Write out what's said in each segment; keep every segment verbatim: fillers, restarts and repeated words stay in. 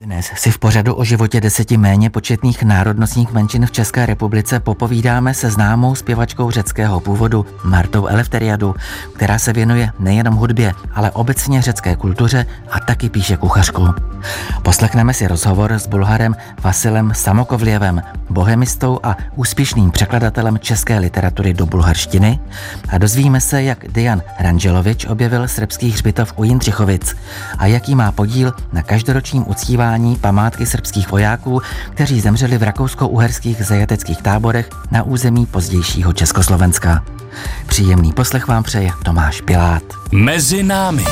Dnes si v pořadu o životě deseti méně početných národnostních menšin v České republice popovídáme se známou zpěvačkou řeckého původu Martou Eleftheriadou, která se věnuje nejenom hudbě, ale obecně řecké kultuře a taky píše kuchařku. Poslechneme si rozhovor s Bulharem Vasilem Samokovlievem, bohemistou a úspěšným překladatelem české literatury do bulharštiny, a dozvíme se, jak Dejan Rangelovič objevil srbský hřbitov u Jindřichovic a jaký má podíl na každoročním uctívání památky srbských vojáků, kteří zemřeli v rakousko-uherských zajateckých táborech na území pozdějšího Československa. Příjemný poslech vám přeje Tomáš Pilát. Mezi námi.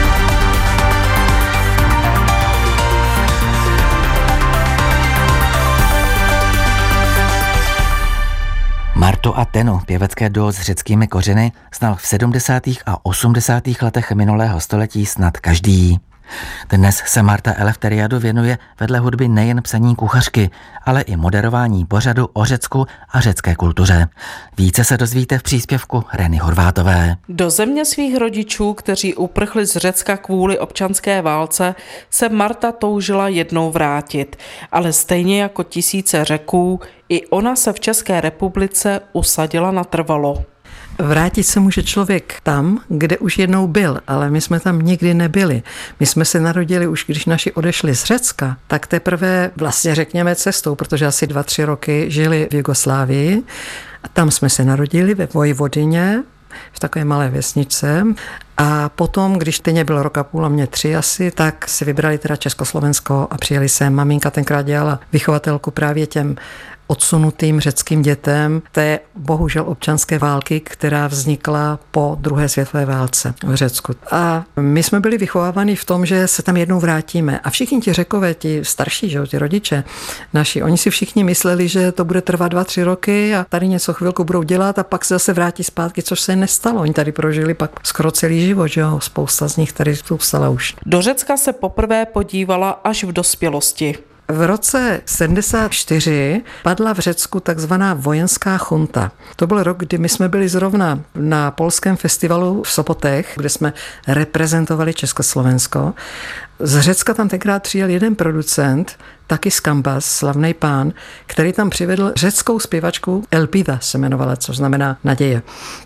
Martu a Tenu, pěvecké duo s řeckými kořeny, znal v sedmdesátých a osmdesátých letech minulého století snad každý. Dnes se Marta Eleftheriadou věnuje vedle hudby nejen psaní kuchařky, ale i moderování pořadu o Řecku a řecké kultuře. Více se dozvíte v příspěvku Reny Horvátové. Do země svých rodičů, kteří uprchli z Řecka kvůli občanské válce, se Marta toužila jednou vrátit, ale stejně jako tisíce Řeků, i ona se v České republice usadila natrvalo. Vrátit se může člověk tam, kde už jednou byl, ale my jsme tam nikdy nebyli. My jsme se narodili už, když naši odešli z Řecka, tak teprve vlastně řekněme cestou, protože asi dva, tři roky žili v Jugoslávii. A tam jsme se narodili ve Vojvodině, v takové malé vesničce. A potom, když stejně bylo rok a půl a mě tři asi, tak si vybrali teda Československo a přijeli sem. Maminka tenkrát dělala vychovatelku právě těm odsunutým řeckým dětem té bohužel občanské války, která vznikla po druhé světové válce v Řecku. A my jsme byli vychováváni v tom, že se tam jednou vrátíme. A všichni ti Řekové, ti starší, že, ti rodiče naši, oni si všichni mysleli, že to bude trvat dva, tři roky a tady něco chvilku budou dělat a pak se zase vrátí zpátky, což se nestalo. Oni tady prožili pak skoro celý život, že jo, spousta z nich tady zůstala už. Do Řecka se poprvé podívala až v dospělosti. V roce sedmdesát čtyři padla v Řecku takzvaná vojenská chunta. To byl rok, kdy my jsme byli zrovna na polském festivalu v Sopotech, kde jsme reprezentovali Československo. Z Řecka tam tenkrát přijel jeden producent, taky z Kambas, slavný pán, který tam přivedl řeckou zpěvačku Elpida se jmenovala, což znamená naděje.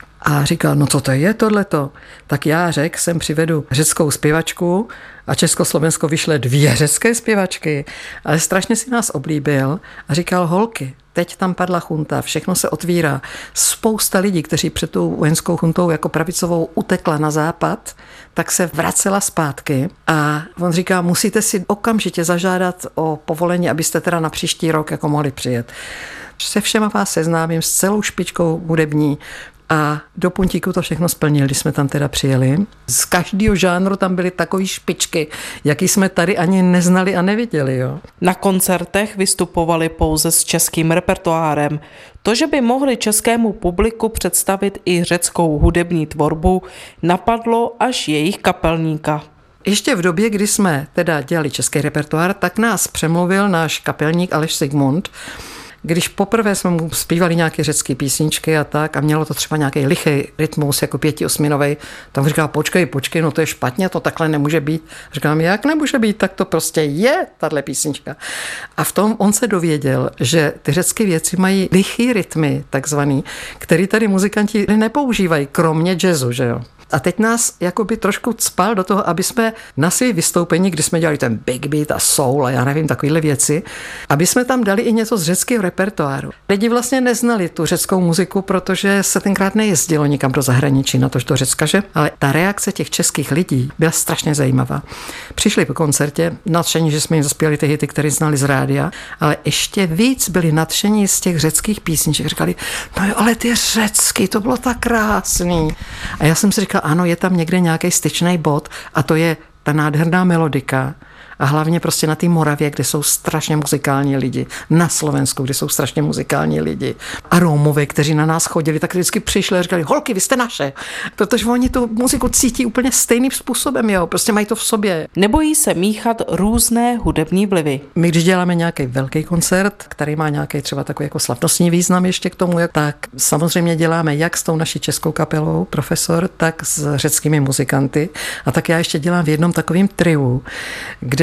A říkal, no co to je tohleto? Tak já řekl, sem přivedu řeckou zpěvačku a Československo vyšle dvě řecké zpěvačky. Ale strašně si nás oblíbil a říkal, holky, teď tam padla chunta, všechno se otvírá. Spousta lidí, kteří před tou vojenskou chuntou jako pravicovou utekla na západ, tak se vracela zpátky a on říká, musíte si okamžitě zažádat o povolení, abyste teda na příští rok jako mohli přijet. Se všema vás seznámím, s celou špičkou hudební. A do puntíku to všechno splnili, když jsme tam teda přijeli. Z každého žánru tam byly takové špičky, jaký jsme tady ani neznali a neviděli. Jo. Na koncertech vystupovali pouze s českým repertoárem. To, že by mohli českému publiku představit i řeckou hudební tvorbu, napadlo až jejich kapelníka. Ještě v době, kdy jsme teda dělali český repertoár, tak nás přemluvil náš kapelník Aleš Sigmund. Když poprvé jsme mu zpívali nějaké řecké písničky a tak a mělo to třeba nějaký lichý rytmus, jako pěti, osminovej, tam říkal, počkej, počkej, no to je špatně, to takhle nemůže být. Říkám, jak nemůže být, tak to prostě je, tahle písnička. A v tom on se dověděl, že ty řecké věci mají lichý rytmy, takzvaný, který tady muzikanti nepoužívají, kromě jazzu, že jo. A teď nás jakoby trošku cpal do toho, aby jsme na svý vystoupení, kdy jsme dělali ten big beat a soul a já nevím, takovýhle věci, aby jsme tam dali i něco z řeckého repertoáru. Lidi vlastně neznali tu řeckou muziku, protože se tenkrát nejezdilo nikam do zahraničí, na to, do Řecka, že? Ale ta reakce těch českých lidí byla strašně zajímavá. Přišli po koncertě nadšení, že jsme jim zaspěli ty hity, které znali z rádia, ale ještě víc byli nadšení z těch řeckých písniček. Říkali, no jo, ale ty řecky, to bylo tak krásný. A já jsem si říkal, ano, je tam někde nějaký styčný bod a to je ta nádherná melodika. A hlavně prostě na té Moravě, kde jsou strašně muzikální lidi. Na Slovensku, kde jsou strašně muzikální lidi. A Rómové, kteří na nás chodili, tak vždycky přišli a říkali, holky, vy jste naše. Protože oni tu muziku cítí úplně stejným způsobem, jo. Prostě mají to v sobě. Nebojí se míchat různé hudební vlivy. My, když děláme nějaký velký koncert, který má nějaký třeba takový jako slavnostní význam ještě k tomu, tak samozřejmě děláme jak s tou naší českou kapelou, Profesor, tak s řeckými muzikanty. A tak já ještě dělám v jednom takovém triu, kde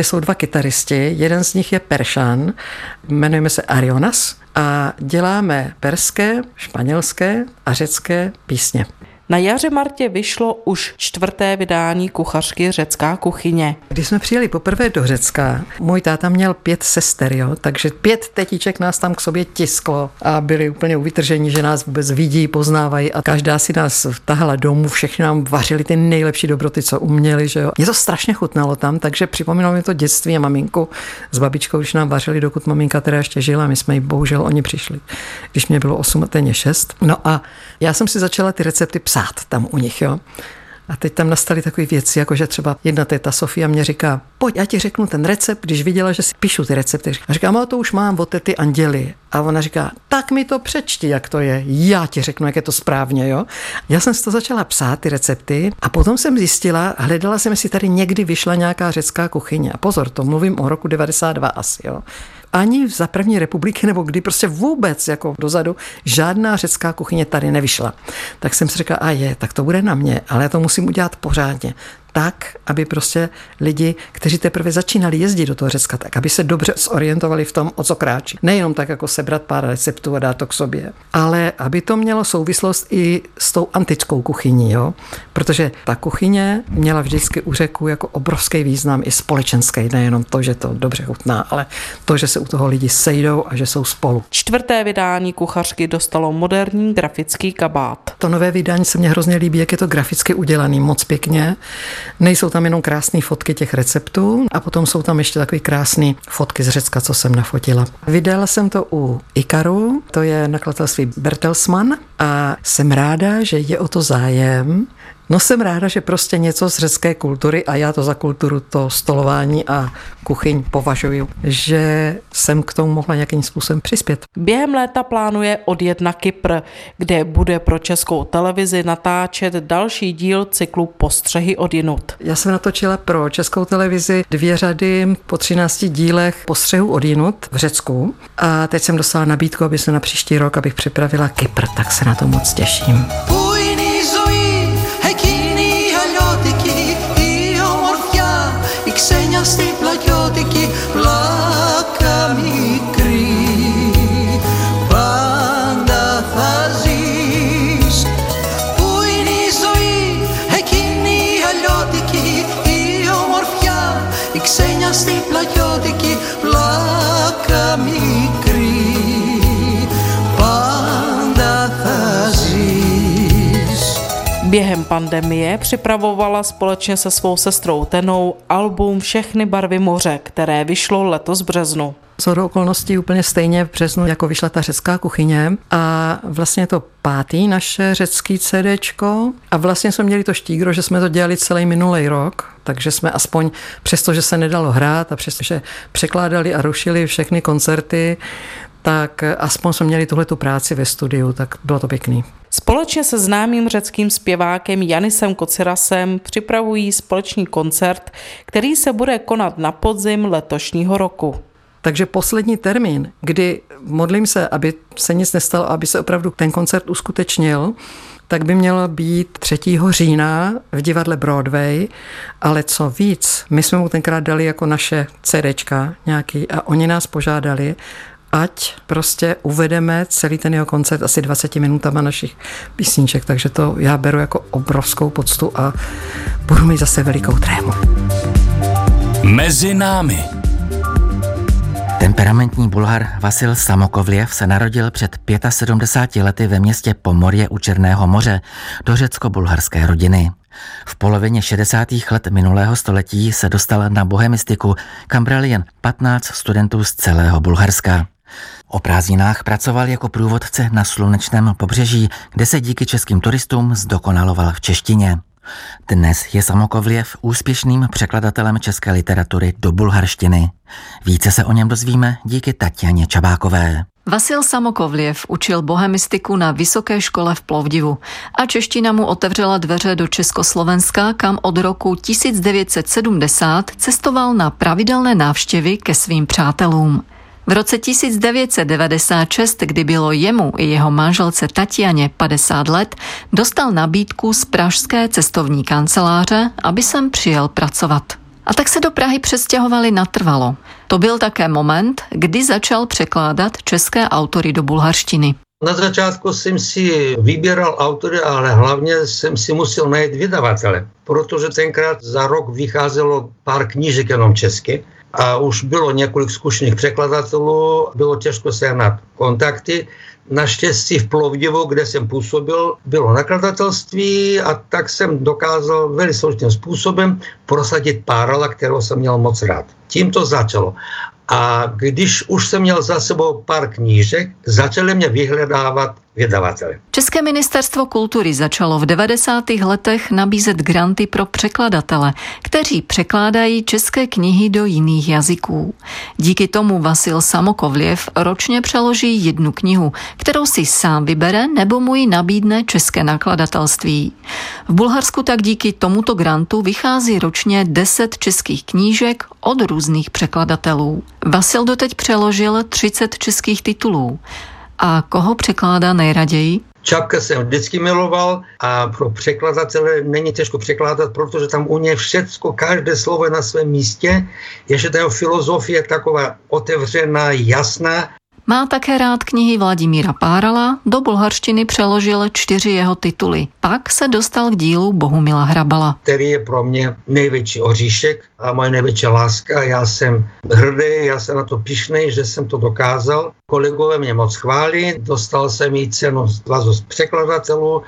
kde jsou dva kytaristi. Jeden z nich je Peršan, jmenujeme se Arionas a děláme perské, španělské a řecké písně. Na jaře Martě vyšlo už čtvrté vydání kuchařky Řecká kuchyně. Když jsme přijeli poprvé do Řecka, můj táta měl pět sester, jo, takže pět tetiček nás tam k sobě tisklo a byli úplně uvytrženi, že nás vůbec vidí, poznávají a každá si nás tahala domů, všechny nám vařili ty nejlepší dobroty, co uměli, že jo. Mě to strašně chutnalo tam, takže připomínalo mi to dětství a maminku s babičkou, když nám vařili, dokud maminka teda ještě žila, my jsme jí bohužel oni přišli, když mě bylo osm a téně šest. No a já jsem si začala ty recepty psát tam u nich, jo. A teď tam nastaly takové věci, jako že třeba jedna teta Sofia mě říká, pojď, já ti řeknu ten recept, když viděla, že si píšu ty recepty. A říkám, ale to už mám od tety Anděly. A ona říká, tak mi to přečti, jak to je. Já ti řeknu, jak je to správně, jo. Já jsem si to začala psát, ty recepty, a potom jsem zjistila, hledala jsem, jestli tady někdy vyšla nějaká řecká kuchyně. A pozor, to mluvím o roku devadesát dva asi, jo. Ani za první republiky, nebo kdy prostě vůbec jako dozadu žádná řecká kuchyně tady nevyšla. Tak jsem si říkala, a je, tak to bude na mě, ale já to musím udělat pořádně. Tak, aby prostě lidi, kteří teprve začínali jezdit do toho Řecka, tak aby se dobře zorientovali v tom, o co kráčí. Nejenom tak, jako sebrat pár receptů a dát to k sobě, ale aby to mělo souvislost i s tou antickou kuchyní, jo? Protože ta kuchyně měla vždycky u Řeků jako obrovský význam i společenský, nejenom to, že to dobře chutná, ale to, že se u toho lidi sejdou a že jsou spolu. Čtvrté vydání kuchařky dostalo moderní grafický kabát. To nové vydání se mně hrozně líbí, jak je to graficky udělaný, moc pěkně. Nejsou tam jenom krásné fotky těch receptů a potom jsou tam ještě takové krásné fotky z Řecka, co jsem nafotila. Vydala jsem to u Ikaru, to je nakladatelství Bertelsmann a jsem ráda, že je o to zájem. No jsem ráda, že prostě něco z řecké kultury, a já to za kulturu, to stolování a kuchyň považuji, že jsem k tomu mohla nějakým způsobem přispět. Během léta plánuje odjet na Kypr, kde bude pro Českou televizi natáčet další díl cyklu Postřehy odjinud. Já jsem natočila pro Českou televizi dvě řady po třinácti dílech Postřehů odjinud v Řecku a teď jsem dostala nabídku, aby se na příští rok, abych připravila Kypr, tak se na to moc těším. Στην πλατιώτικη πλάκα μικρή πάντα θα ζεις. Πού είναι η ζωή εκείνη η αλλιώτικη η ομορφιά η ξένια στην πλατιώτικη πλάκα μικρή πάντα θα ζεις. Během pandemie připravovala společně se svou sestrou Tenou album Všechny barvy moře, které vyšlo letos v březnu. Shodou okolností úplně stejně v březnu, jako vyšla ta řecká kuchyně a vlastně to pátý naše řecký CDčko a vlastně jsme měli to štígro, že jsme to dělali celý minulý rok, takže jsme aspoň přesto, že se nedalo hrát a přesto, že překládali a rušili všechny koncerty, tak aspoň jsme měli tuhletu práci ve studiu, tak bylo to pěkný. Společně se známým řeckým zpěvákem Yanisem Kotsirasem připravují společný koncert, který se bude konat na podzim letošního roku. Takže poslední termín, kdy modlím se, aby se nic nestalo, aby se opravdu ten koncert uskutečnil, tak by mělo být třetího října v divadle Broadway, ale co víc, my jsme mu tenkrát dali jako naše CDčka nějaký a oni nás požádali, ať prostě uvedeme celý ten jeho koncert asi dvaceti minutama našich písniček, takže to já beru jako obrovskou poctu a budu mít zase velikou trému. Mezi námi. Temperamentní Bulhar Vasil Samokovljev se narodil před sedmdesáti pěti lety ve městě Pomorje u Černého moře do řecko-bulharské rodiny. V polovině šedesátých let minulého století se dostal na bohemistiku, kam brali jen patnáct studentů z celého Bulharska. O prázdninách pracoval jako průvodce na slunečném pobřeží, kde se díky českým turistům zdokonaloval v češtině. Dnes je Samokovljev úspěšným překladatelem české literatury do bulharštiny. Více se o něm dozvíme díky Tatianě Čabákové. Vasil Samokovljev učil bohemistiku na vysoké škole v Plovdivu a čeština mu otevřela dveře do Československa, kam od roku tisíc devět set sedmdesát cestoval na pravidelné návštěvy ke svým přátelům. V roce tisíc devět set devadesát šest, kdy bylo jemu i jeho manželce Tatianě padesát let, dostal nabídku z pražské cestovní kanceláře, aby sem přijel pracovat. A tak se do Prahy přestěhovali natrvalo. To byl také moment, kdy začal překládat české autory do bulharštiny. Na začátku jsem si vybíral autory, ale hlavně jsem si musel najít vydavatele, protože tenkrát za rok vycházelo pár knížek jenom česky a už bylo několik zkušených překladatelů, bylo těžko sehnat kontakty. Naštěstí v Plovdivu, kde jsem působil, bylo nakladatelství a tak jsem dokázal velmi složitým způsobem prosadit Párala, kterého jsem měl moc rád. Tím to začalo. A když už jsem měl za sebou pár knížek, začali mě vyhledávat vydavatele. České ministerstvo kultury začalo v devadesátých letech nabízet granty pro překladatele, kteří překládají české knihy do jiných jazyků. Díky tomu Vasil Samokovljev ročně přeloží jednu knihu, kterou si sám vybere nebo mu ji nabídne české nakladatelství. V Bulharsku tak díky tomuto grantu vychází ročně deset českých knížek od různých překladatelů. Vasil doteď přeložil třicet českých titulů. A koho překládá nejraději? Čapka jsem vždycky miloval a pro překladatele není těžko překládat, protože tam u něj všecko, každé slovo je na svém místě. Ještě ta filozofie taková otevřená, jasná. Má také rád knihy Vladimíra Párala, do bulharštiny přeložil čtyři jeho tituly. Pak se dostal k dílu Bohumila Hrabala, který je pro mě největší oříšek a moje největší láska. Já jsem hrdý, já jsem na to pyšnej, že jsem to dokázal. Kolegové mě moc chválí, dostal jsem jí cenu Svazu překladatelů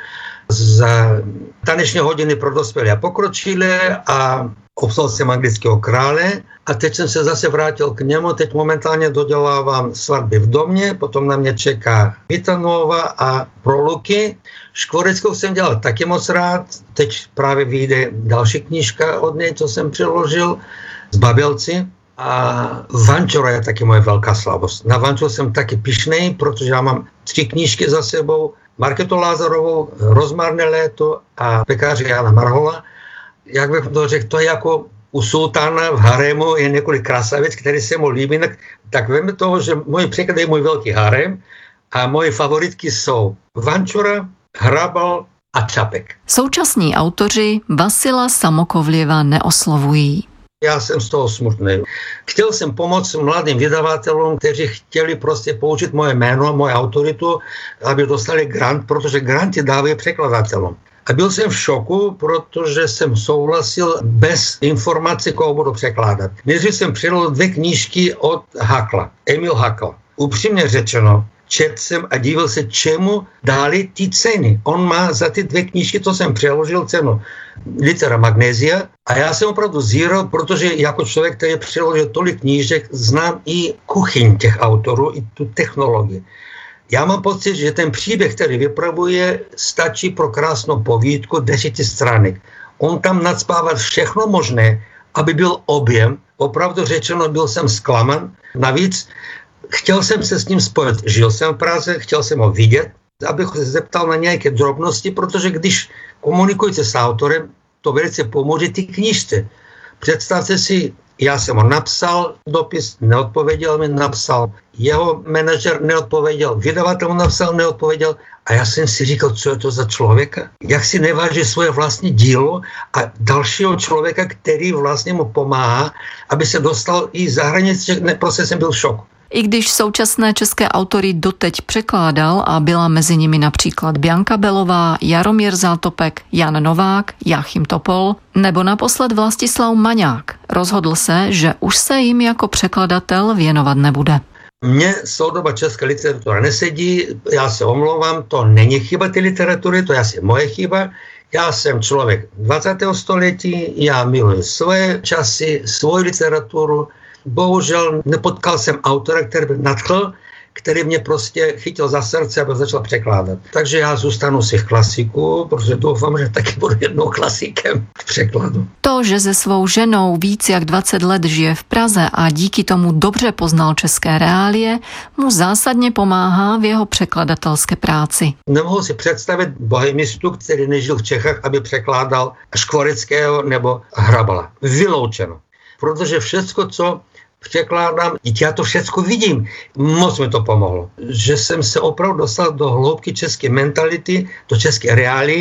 za taneční hodiny pro dospělé a pokročilé a obsal jsem Anglického krále a teď jsem se zase vrátil k němu, teď momentálně dodělávám Svatby v domě, potom na mě čeká Vitanova a Proluky. Škvorickou jsem dělal taky moc rád, teď právě vyjde další knížka od něj, co jsem přiložil, z Babelci. A Vančura je taky moje velká slabost. Na Vančuru jsem taky pyšnej, protože já mám tři knížky za sebou, Marketu Lázarovou, Rozmarné léto a Pekaře Jana Marhola. Jak bych to řekl, to je jako u sultána v harému je několik krasavic, který se mu líbí, tak víme toho, že můj překlad je můj velký harém a moje favoritky jsou Vančura, Hrabal a Čapek. Současní autoři Vasila Samokovljeva neoslovují. Já jsem z toho smutný. Chtěl jsem pomoct mladým vydavatelům, kteří chtěli prostě použít moje jméno, moje autoritu, aby dostali grant, protože granty dávají překladatelům. A byl jsem v šoku, protože jsem souhlasil bez informací, koho budu překládat. Nejdřív jsem přidal dvě knížky od Hakla, Emil Hakl. Upřímně řečeno, četl jsem a divil se, čemu dali ty ceny. On má za ty dvě knížky, to jsem přeložil cenu Litera Magnesia a já jsem opravdu zíral, protože jako člověk, který přeložil tolik knížek, znám i kuchyň těch autorů, i tu technologii. Já mám pocit, že ten příběh, který vypravuje, stačí pro krásnou povídku deseti stránek. On tam nacpává všechno možné, aby byl objem. Opravdu řečeno, byl jsem zklaman. Navíc chtěl jsem se s ním spojit. Žil jsem v Praze, chtěl jsem ho vidět, abych se zeptal na nějaké drobnosti, protože když komunikujete s autorem, to velice pomůže ty knížce. Představte si, já jsem ho napsal dopis, neodpověděl mi, napsal jeho manažer, neodpověděl, vydavatel mu napsal, neodpověděl a já jsem si říkal, co je to za člověka, jak si neváží svoje vlastní dílo a dalšího člověka, který vlastně mu pomáhá, aby se dostal i za hranice, prostě jsem byl v šoku. I když současné české autory doteď překládal a byla mezi nimi například Bianka Belová, Jaromír Zátopek, Jan Novák, Jáchym Topol nebo naposled Vlastislav Maňák, rozhodl se, že už se jim jako překladatel věnovat nebude. Mně soudoba česká literatura nesedí, já se omlouvám, to není chyba té literatury, to je asi moje chyba. Já jsem člověk dvacátého století, já miluji svoje časy, svoji literaturu. Bohužel nepotkal jsem autora, který by nadchl, který mě prostě chytil za srdce, aby začal překládat. Takže já zůstanu z těch klasiků, protože doufám, že taky budu jednou klasikem v překladu. To, že se svou ženou víc jak dvacet let žije v Praze a díky tomu dobře poznal české reálie, mu zásadně pomáhá v jeho překladatelské práci. Nemohu si představit bohemistu, který nežil v Čechách, aby překládal Škvorického nebo Hrabala. Vyloučeno. Protože všecko, co překládám, já to všecko vidím. Moc mi to pomohlo. Že jsem se opravdu dostal do hloubky české mentality, do české reálii.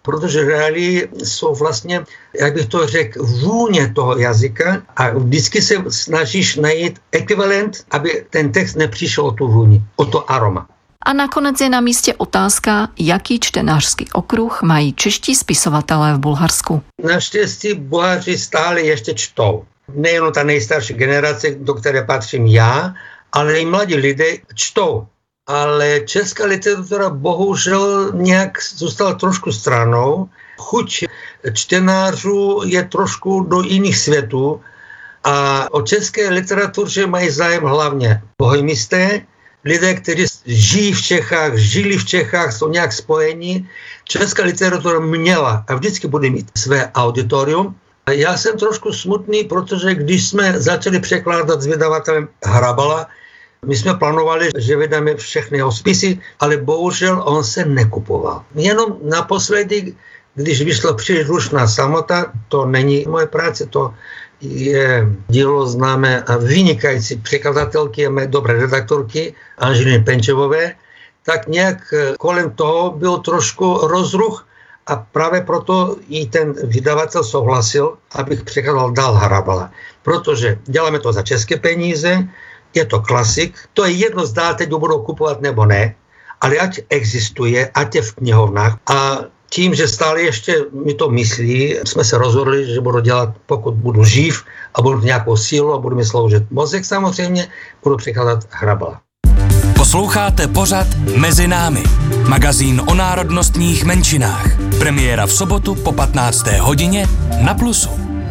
protože reálie jsou vlastně, jak bych to řekl, vůně toho jazyka a vždycky se snažíš najít ekvivalent, aby ten text nepřišel o tu vůni, o to aroma. A nakonec je na místě otázka, jaký čtenářský okruh mají čeští spisovatelé v Bulharsku. Naštěstí Bulhaři stále ještě čtou. Nejen ta nejstarší generace, do které patřím já, ale i mladí lidé čtou. Ale česká literatura bohužel nějak zůstala trošku stranou. Chuť čtenářů je trošku do jiných světů a o české literatuře mají zájem hlavně bohemisté, lidé, kteří žijí v Čechách, žili v Čechách, jsou nějak spojení. Česká literatura měla a vždycky bude mít své auditorium. Já jsem trošku smutný, protože když jsme začali překládat s vydavatelem Hrabala, my jsme plánovali, že vydáme všechny jeho spisy, ale bohužel on se nekupoval. Jenom naposledy, když vyšla příliš rušná samota, to není moje práce, to je dílo známé a vynikající překladatelky a mé dobré redaktorky Anželiny Penčevové, tak nějak kolem toho byl trošku rozruch a právě proto i ten vydavatel souhlasil, abych překládal dál Hrabala. Protože děláme to za české peníze, je to klasik, to je jedno, zdá teď budou kupovat nebo ne, ale ať existuje, ať je v knihovnách a tím, že stále ještě mi to myslí, jsme se rozhodli, že budu dělat, pokud budu živ a budu nějakou sílu a budu mi sloužit mozek samozřejmě, budu překládat Hrabala. Posloucháte pořad Mezi námi, magazín o národnostních menšinách. Premiéra v sobotu po patnácté hodině na Plusu.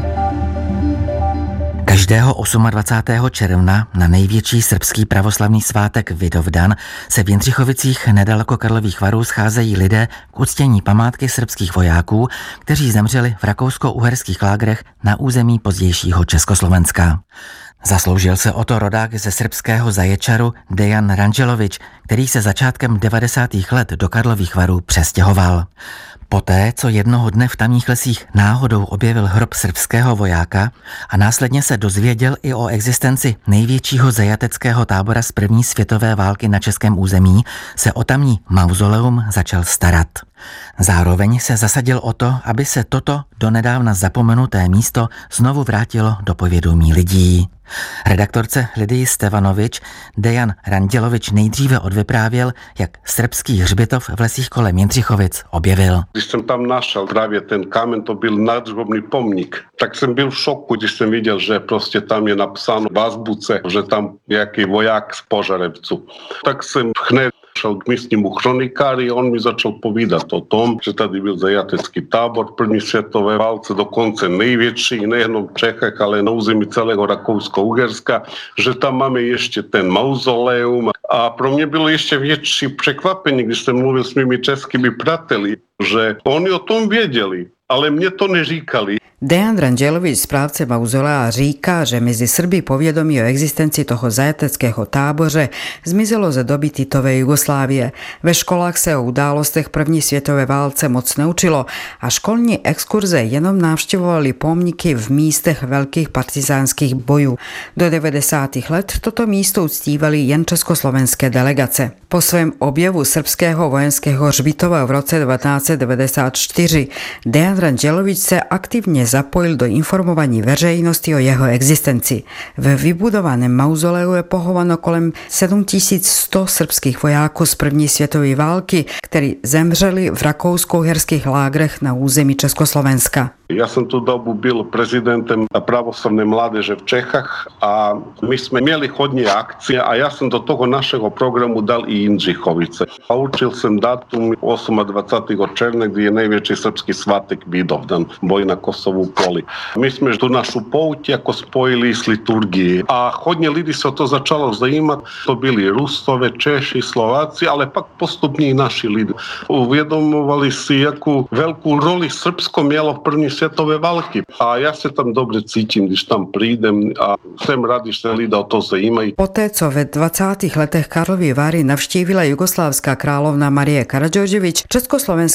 Každého dvacátého osmého června na největší srbský pravoslavný svátek Vidovdan se v Jindřichovicích nedaleko Karlových Varů scházejí lidé k uctění památky srbských vojáků, kteří zemřeli v rakousko-uherských lágrech na území pozdějšího Československa. Zasloužil se o to rodák ze srbského Zaječaru Dejan Ranđelović, který se začátkem devadesátých let do Karlových Varů přestěhoval. Poté, co jednoho dne v tamních lesích náhodou objevil hrob srbského vojáka a následně se dozvěděl i o existenci největšího zajateckého tábora z první světové války na českém území, se o tamní mauzoleum začal starat. Zároveň se zasadil o to, aby se toto donedávna zapomenuté místo znovu vrátilo do povědomí lidí. Redaktorce Lidii Stevanovič Dejan Ranđelović nejdříve odvyprávěl, jak srbský hřbitov v lesích kolem Jindřichovic objevil. Když jsem tam našel právě ten kámen, to byl nadhřbovný pomník, tak jsem byl v šoku, když jsem viděl, že prostě tam je napsáno v azbuce, že tam nějaký voják z Požarevcu. Tak jsem hned šel k místnímu chronikári, on mi začal povídat o tom, že tady byl zajatecký tábor v první světové válce, dokonce největší, nejenom v Čechách, ale na území celého Rakousko-Uherska, že tam máme ještě ten mauzoleum. A pro mě bylo ještě větší překvapení, když jsem mluvil s mými českými přáteli, že oni o tom věděli, ale mě to neříkali. Dejan Ranđelović, správce mauzolea, říká, že mezi Srby povědomí o existenci toho zajateckého táboře zmizelo ze doby Titovej Jugoslávie. Ve školách se o událostech první světové válce moc neučilo a školní exkurze jenom navštěvovali pomníky v místech velkých partizánských bojů. Do devadesátých let toto místo uctívali jen československé delegace. Po svém objevu srbského vojenského hřbitova v roce devatenáct set devadesát čtyři Dejan Ranđelović se aktivně zapojil do informování veřejnosti o jeho existenci. Ve vybudovaném mauzoleu je pochováno kolem sedm tisíc sto srbských vojáků z první světové války, kteří zemřeli v rakousko-uherských lágrech na území Československa. Ja som tú dobu byl prezidentem pravoslavnej mládeže v Čechách a my sme mieli chodne akcie a ja som do toho našeho programu dal i Jindřichovice. A určil som dátum dvacátého osmého června, kde je najväčší srbský svátek Vidovdan, boj na Kosovu poli. My sme tú našu pouť ako spojili s liturgií a chodne ľudí sa to začalo zajímať. To byli Rusové, Češi, Slováci, ale pak postupne i naši ľudia. Uvedomovali si, akú veľkú roli Srbsko mielo v první světové války. A já se tam dobře cítím, když tam přijdem a jsem rád, když se lidé o to zajímají. Poté, co ve dvacátých letech Karlovy Vary navštívila jugoslávská královna Marie Karađorđević, československé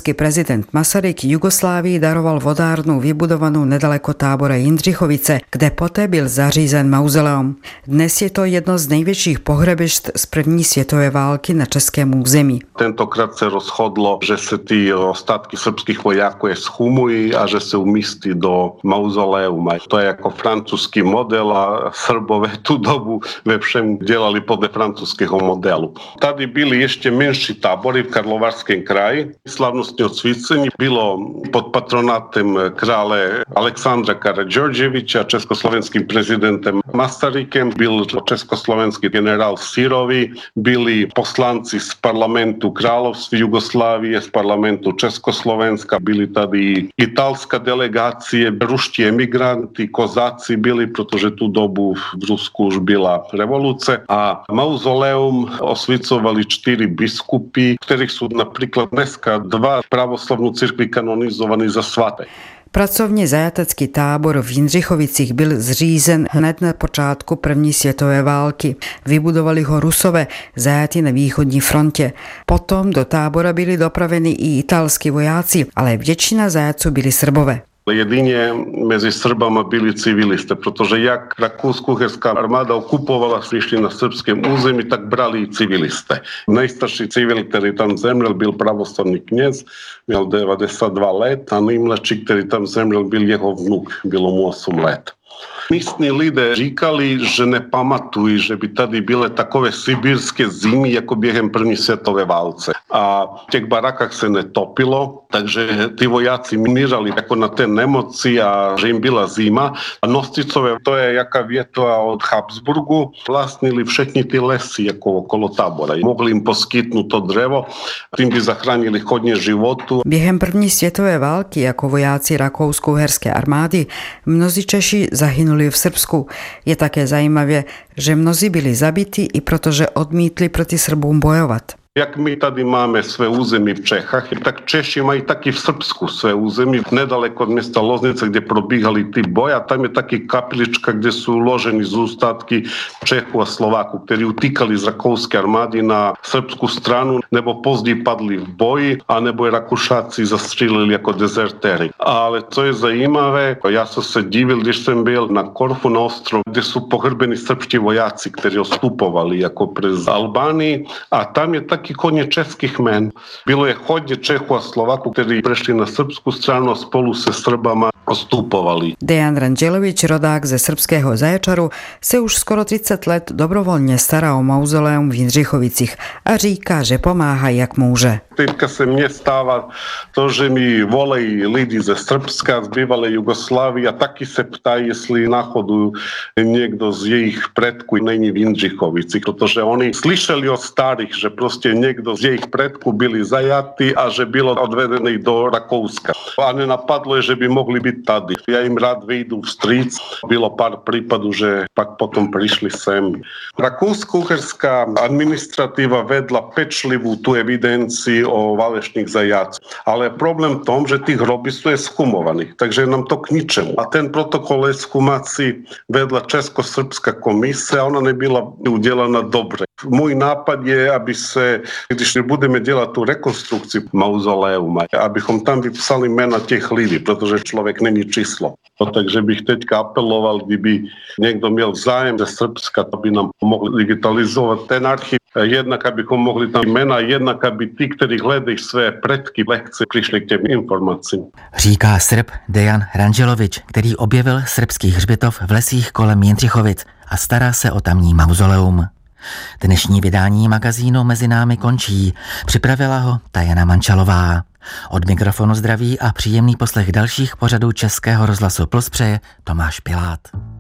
československý prezident Masaryk Jugoslávii daroval vodárnu vybudovanou nedaleko tábora Jindřichovice, kde poté byl zařízen mauzoleum. Dnes je to jedno z největších pohřebišť z první světové války na českém území. Tentokrát se rozhodlo, že se ty ostatky srbských vojáků schumují a že se umístí do mauzoleum. To je jako francouzský model a Srbové tu dobu ve všem dělali podle francouzského modelu. Tady byly ještě menší tábory v Karlovarském kraji. Slavnostní odsvícení bylo pod patronátem krále Alexandra Karađorđevića, československým prezidentem Masarykem, byl československý generál Sirovi, byli poslanci z parlamentu království Jugoslávie, z parlamentu Československa, byli tady italská delegácie, ruští emigranti, kozáci byli, protože tu dobu v Rusku už byla revoluce a mauzoleum osvicovali čtyři biskupy, kterých jsou například dneska dva pravoslavnou církvi kanonizovaní za svaté. Pracovně zajatecký tábor v Jindřichovicích byl zřízen hned na počátku první světové války. Vybudovali ho Rusové, zajatí na východní frontě. Potom do tábora byli dopraveni i italskí vojáci, ale většina zajatců byli Srbové. Jedině mezi Srbama byli civilisté, protože jak rakousko-uherská armáda okupovala, přišli na srbském území, tak brali i civilisté. Nejstarší civil, který tam zemřel, byl pravoslavný kněz, měl devadesát dva let a nejmladší, který tam zemřel, byl jeho vnuk, bylo mu osm let. Místní lidé říkali, že nepamatují, že by tady byly takové sibírské zimy jako během první světové válce. A v těch barakách se netopilo, takže ty vojáci mířali jako na té nemoci a že jim byla zima. A Nosticové, to je jaká větva od Habsburgu, vlastnili všechny ty lesy jako okolo tábora. Mohli jim poskytnout to dřevo, tím by zachránili hodně životů. Během první světové války jako vojáci rakousko-uherské armády mnozí Češi zahynuli v Srbsku. Je také zajímavé, že mnozí byli zabiti i protože odmítli proti Srbům bojovat. Jak my tady máme své území v Čechách, tak Češi mají taky v Srbsku své území, nedaleko od města Loznice, kde probíhaly ty boje, a tam je taky kapilička, kde jsou uloženy zůstatky Čechů a Slováků, kteří utíkali z rakouské armády na srbskou stranu, nebo později padli v boji, anebo je Rakušáci zastřelili jako dezertéry. Ale co je zajímavé, já jsem se divil, když jsem byl na Korfu na ostrov, kde jsou pohrbeni srbští vojáci, kteří ostupovali jako přes Albánii, a tam je taky hodně českých men. Bylo je hodně Čechů a Slováků, kteří prešli na srbskou stranu a spolu se Srbama ostupovali. Dejan Ranđelović, rodák ze srbského Zaječaru, se už skoro třicet let dobrovolně stará o mauzoleum v Jindřichovicích a říká, že pomáhá jak může. Teďka se mně stává to, že mi volají lidi ze Srbska, z bývalé Jugoslávie a taky se ptají, jestli náhodou někdo z jejich predků není v Jindřichovicích, protože oni slyšeli od starých, že prostě někdo z jejich predků byli zajatí a že bylo odvedený do Rakouska. A nenapadlo je, že by mohli být tady. Já jim rád vyjdu vstříc. Bylo pár případů, že pak potom přišli sem. Rakousko-uherská administrativa vedla pečlivou tu evidenci o válečných zajatcích. Ale problém v tom, že ty hroby jsou schumované, takže nám to k ničemu. A ten protokol exhumací vedla Českosrbská komise a ona nebyla udělána dobře. Můj nápad je, aby se, když budeme dělat tu rekonstrukci mauzoleuma, abychom tam vypsali jména těch lidí, protože člověk není číslo. No, takže bych teďka apeloval, kdyby někdo měl zájem ze Srbska, aby nám mohli digitalizovat ten archiv. Jednak, abychom mohli tam jména, jednak, aby ty, kteří hledají své predky, lehce přišli k těm informacím. Říká Srb Dejan Ranđelović, který objevil srbský hřbitov v lesích kolem Jindřichovic a stará se o tamní mauzoleum. Dnešní vydání magazínu Mezi námi končí. Připravila ho Tajana Mančalová. Od mikrofonu zdraví a příjemný poslech dalších pořadů Českého rozhlasu Plus přeje Tomáš Pilát.